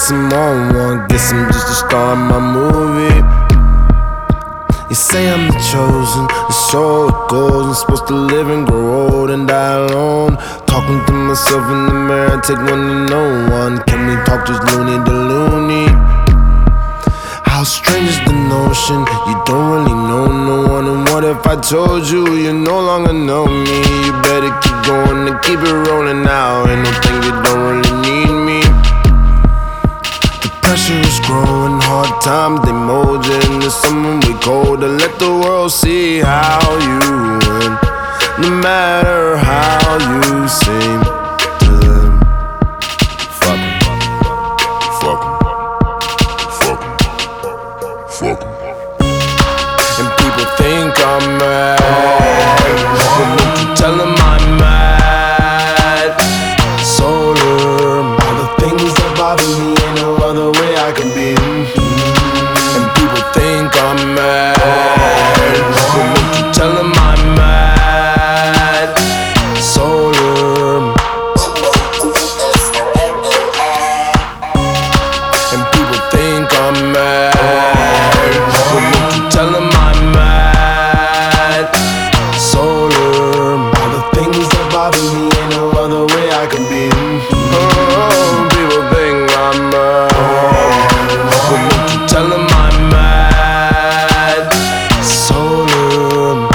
guess I'm on one, guess I'm just a star in my movie. You say I'm the chosen, and so it goes. I'm supposed to live and grow old and die alone. Talking to myself in the mirror, take one to no one. Can we talk just loony to loony? How strange is the notion, you don't really know no one. And what if I told you, you no longer know me? You better keep going and keep it rolling now. Ain't no thing you don't really need me. The pressure is growing, hard times they mold you into someone we cold. To let the world see how you win, no matter how you seem to them. Fuck 'em. Fuck 'em. Fuck 'em. Fuck 'em. And people think I'm mad, but don't you tell them I'm mad. Solar, all the things that bother me, ain't no other way I can be. And people think I'm mad, but don't you tell them I'm mad. Solar. And people think I'm mad, but don't you tell them I'm mad. Solar. All the things that bother me, ain't no other way I can be. Oh, people think I'm mad, but don't you tell them I'm mad. Solar.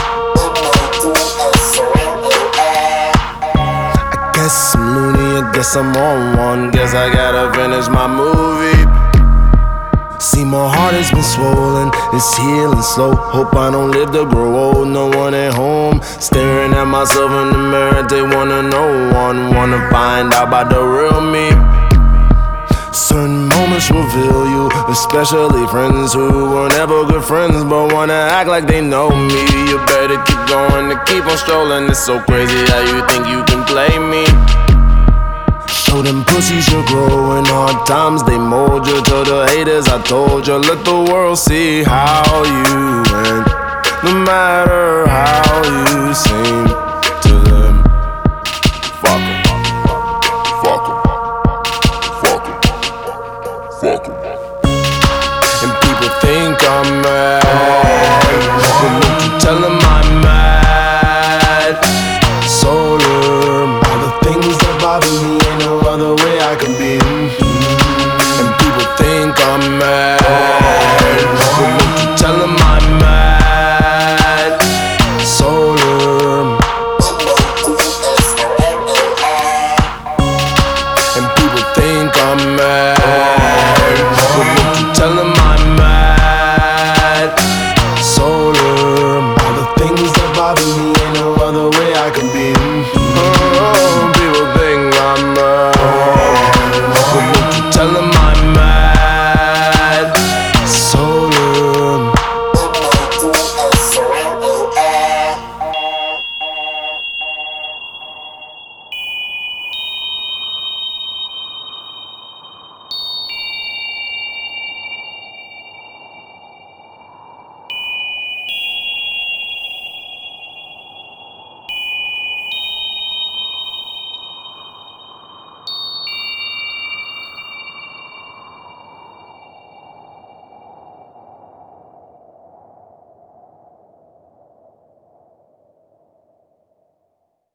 I guess I'm loony, I guess I'm on one. Guess I gotta finish my movie. See, my heart has been swollen, it's healing slow. Hope I don't live to grow old, no one at home. Staring at myself in the mirror, they wanna know one. Wanna find out about the real me. Certain moments reveal you, especially friends who were never good friends but wanna act like they know me. You better keep going and keep on strolling. It's so crazy how you think you can play me. Show them pussies you're growing, hard times they mold you. To the haters I told you, let the world see how you win, no matter how you seem to them. Fuck 'em. Fuck 'em. Fuck 'em. Fuck 'em.